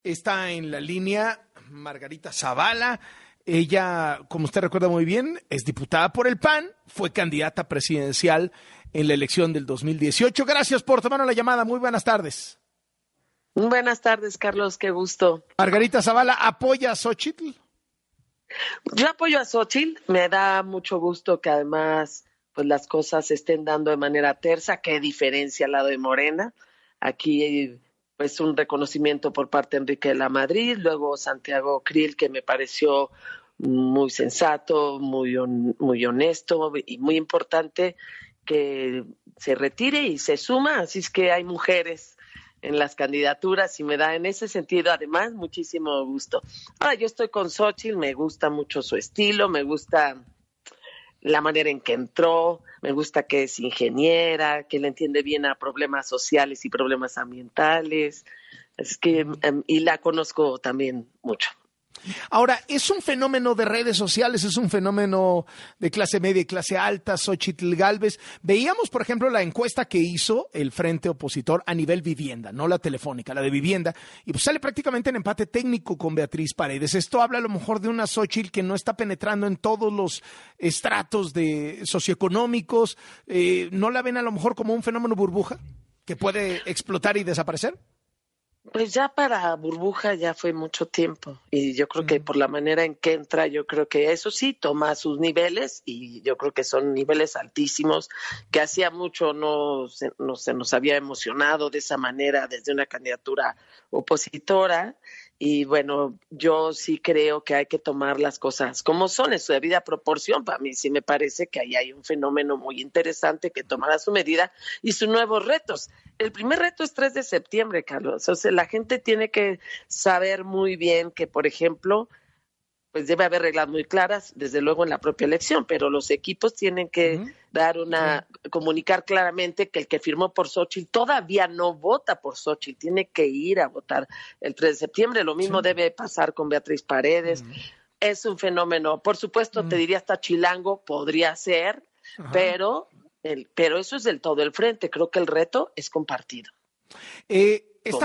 Está en la línea Margarita Zavala. Ella, como usted recuerda muy bien, es diputada por el PAN, fue candidata presidencial en la elección del 2018. Gracias por tomarnos la llamada. Muy buenas tardes. Buenas tardes, Carlos. Qué gusto. Margarita Zavala, ¿apoya a Xóchitl? Yo apoyo a Xóchitl. Me da mucho gusto que además pues las cosas se estén dando de manera tersa. Qué diferencia al lado de Morena. Aquí pues un reconocimiento por parte de Enrique de la Madrid, luego Santiago Krill, que me pareció muy sensato, muy honesto y muy importante que se retire y se suma. Así es que hay mujeres en las candidaturas y me da en ese sentido además muchísimo gusto. Ahora yo estoy con Xóchitl, me gusta mucho su estilo, me gusta la manera en que entró, me gusta que es ingeniera, que le entiende bien a problemas sociales y problemas ambientales, es que y la conozco también mucho. Ahora, ¿es un fenómeno de redes sociales, es un fenómeno de clase media y clase alta, Xóchitl Gálvez? Veíamos, por ejemplo, la encuesta que hizo el Frente Opositor a nivel vivienda, no la telefónica, la de vivienda, y pues sale prácticamente en empate técnico con Beatriz Paredes. Esto habla a lo mejor de una Xóchitl que no está penetrando en todos los estratos socioeconómicos. ¿No la ven a lo mejor como un fenómeno burbuja que puede explotar y desaparecer? Pues ya para burbuja ya fue mucho tiempo y yo creo que por la manera en que entra, yo creo que eso sí toma sus niveles y yo creo que son niveles altísimos, que hacía mucho no se nos había emocionado de esa manera desde una candidatura opositora. Y bueno, yo sí creo que hay que tomar las cosas como son, en su debida proporción. Para mí sí me parece que ahí hay un fenómeno muy interesante que tomará su medida y sus nuevos retos. El primer reto es 3 de septiembre, Carlos. O sea, la gente tiene que saber muy bien que, por ejemplo, pues debe haber reglas muy claras, desde luego en la propia elección, pero los equipos tienen que comunicar claramente que el que firmó por Xóchitl todavía no vota por Xóchitl, tiene que ir a votar el 3 de septiembre. Lo mismo debe pasar con Beatriz Paredes. Es un fenómeno, por supuesto, te diría hasta chilango, podría ser, pero eso es del todo el frente. Creo que el reto es compartido. Está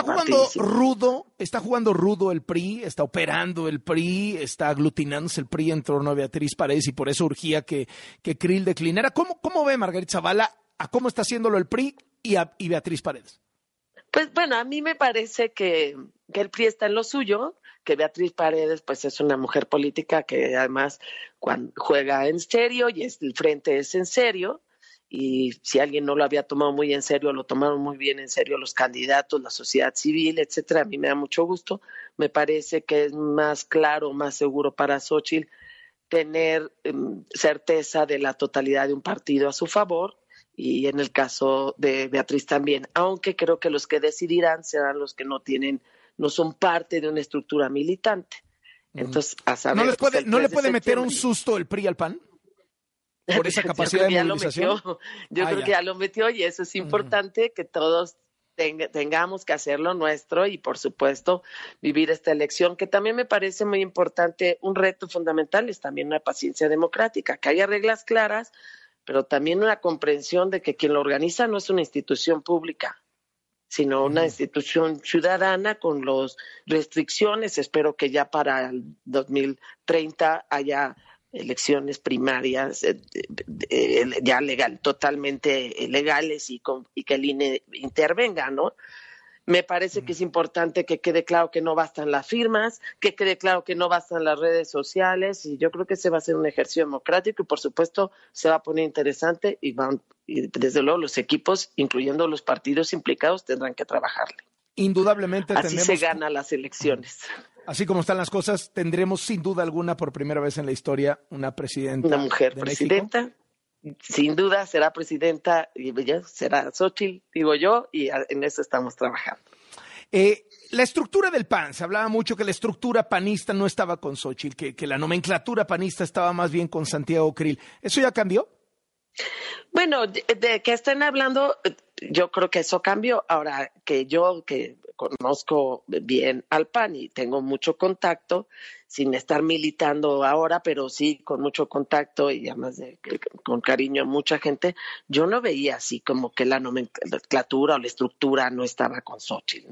jugando rudo el PRI, está operando el PRI, está aglutinándose el PRI en torno a Beatriz Paredes y por eso urgía que Krill declinara. ¿Cómo ve Margarita Zavala a cómo está haciéndolo el PRI y Beatriz Paredes? Pues bueno, a mí me parece que el PRI está en lo suyo, que Beatriz Paredes pues es una mujer política que además juega en serio y el frente es en serio. Y si alguien no lo había tomado muy en serio, lo tomaron muy bien en serio los candidatos, la sociedad civil, etcétera. A mí me da mucho gusto. Me parece que es más claro, más seguro para Xóchitl tener certeza de la totalidad de un partido a su favor y en el caso de Beatriz también, aunque creo que los que decidirán serán los que no son parte de una estructura militante. Entonces, a saber, ¿No le puede meter un susto el PRI al PAN? Por esa capacidad de movilización. Yo creo que ya lo metió y eso es importante que todos tengamos que hacer lo nuestro y por supuesto vivir esta elección, que también me parece muy importante. Un reto fundamental es también una paciencia democrática, que haya reglas claras, pero también una comprensión de que quien lo organiza no es una institución pública, sino una institución ciudadana con las restricciones. Espero que ya para el 2030 haya elecciones primarias ya totalmente legales y que el INE intervenga, ¿no? Me parece que es importante que quede claro que no bastan las firmas, que quede claro que no bastan las redes sociales y yo creo que ese va a ser un ejercicio democrático y por supuesto se va a poner interesante y desde luego los equipos, incluyendo los partidos implicados, tendrán que trabajarle. Indudablemente así se ganan las elecciones. Así como están las cosas, tendremos sin duda alguna por primera vez en la historia una presidenta. Una mujer presidenta, sin duda será presidenta y será Xóchitl, digo yo, y en eso estamos trabajando. La estructura del PAN, se hablaba mucho que la estructura panista no estaba con Xóchitl, que la nomenclatura panista estaba más bien con Santiago Krill. ¿Eso ya cambió? Bueno, de que estén hablando, yo creo que eso cambió. Ahora, que conozco bien al PAN y tengo mucho contacto, sin estar militando ahora, pero sí con mucho contacto y además con cariño a mucha gente, yo no veía así como que la nomenclatura o la estructura no estaba con Xóchitl, ¿no?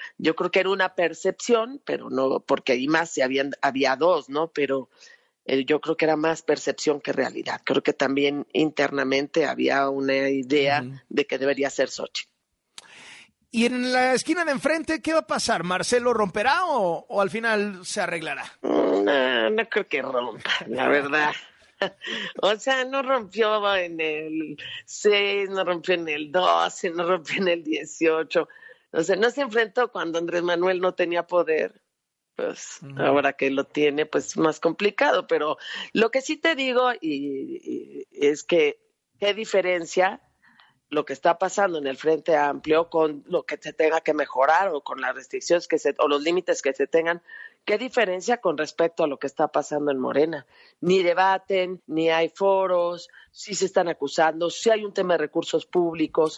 yo creo que era una percepción, pero no, porque ahí más había dos, ¿no? Pero yo creo que era más percepción que realidad. Creo que también internamente había una idea de que debería ser Xochitl. Y en la esquina de enfrente, ¿qué va a pasar? ¿Marcelo romperá o al final se arreglará? No creo que rompa, la verdad. O sea, no rompió en el 6, no rompió en el 12, no rompió en el 18. O sea, no se enfrentó cuando Andrés Manuel no tenía poder. Pues ahora que lo tiene, pues más complicado. Pero lo que sí te digo y es que qué diferencia lo que está pasando en el Frente Amplio con lo que se tenga que mejorar o con las restricciones o los límites que se tengan. ¿Qué diferencia con respecto a lo que está pasando en Morena? Ni debaten, ni hay foros, sí se están acusando, sí hay un tema de recursos públicos.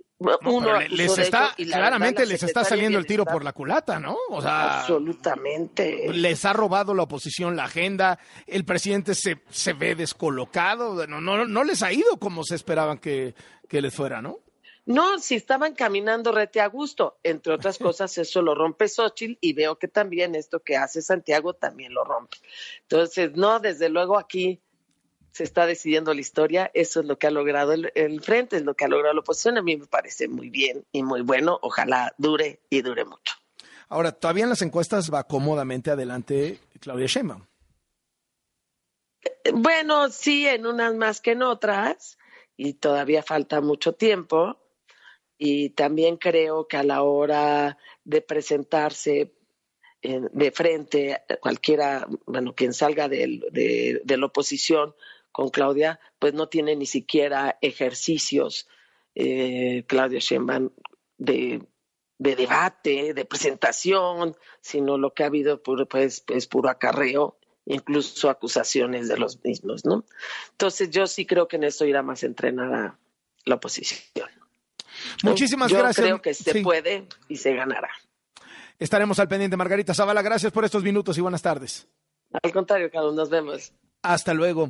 Claramente les está saliendo el tiro por la culata, ¿no? O sea, absolutamente. Les ha robado la oposición la agenda, el presidente se ve descolocado, no les ha ido como se esperaban que les fuera, ¿no? No, si estaban caminando rete a gusto, entre otras cosas, eso lo rompe Xochitl y veo que también esto que hace Santiago también lo rompe. Entonces, no, desde luego aquí se está decidiendo la historia, eso es lo que ha logrado el Frente, es lo que ha logrado la oposición, a mí me parece muy bien y muy bueno, ojalá dure y dure mucho. Ahora, todavía en las encuestas va cómodamente adelante Claudia Sheinbaum. Bueno, sí, en unas más que en otras, y todavía falta mucho tiempo, y también creo que a la hora de presentarse de frente, cualquiera, bueno, quien salga de la oposición con Claudia, pues no tiene ni siquiera ejercicios, Claudia Sheinbaum, de debate, de presentación, sino lo que ha habido pues, es puro acarreo, incluso acusaciones de los mismos, ¿no? Entonces yo sí creo que en esto irá más entrenada la oposición. Muchísimas gracias. Yo creo que se puede y se ganará. Estaremos al pendiente, Margarita Zavala. Gracias por estos minutos y buenas tardes. Al contrario, Carlos, nos vemos. Hasta luego.